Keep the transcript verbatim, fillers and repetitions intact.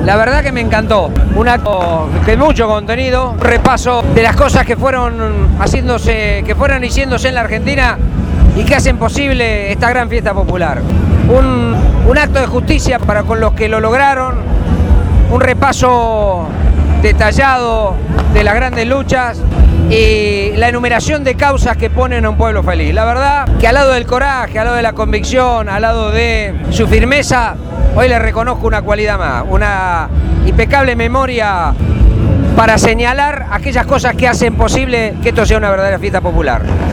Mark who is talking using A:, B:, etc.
A: La verdad que me encantó, un acto de mucho contenido, un repaso de las cosas que fueron haciéndose, que fueron haciéndose en la Argentina y que hacen posible esta gran fiesta popular. Un, un acto de justicia para con los que lo lograron, un repaso detallado de las grandes luchas y la enumeración de causas que ponen a un pueblo feliz. La verdad que al lado del coraje, al lado de la convicción, al lado de su firmeza, hoy le reconozco una cualidad más, una impecable memoria para señalar aquellas cosas que hacen posible que esto sea una verdadera fiesta popular.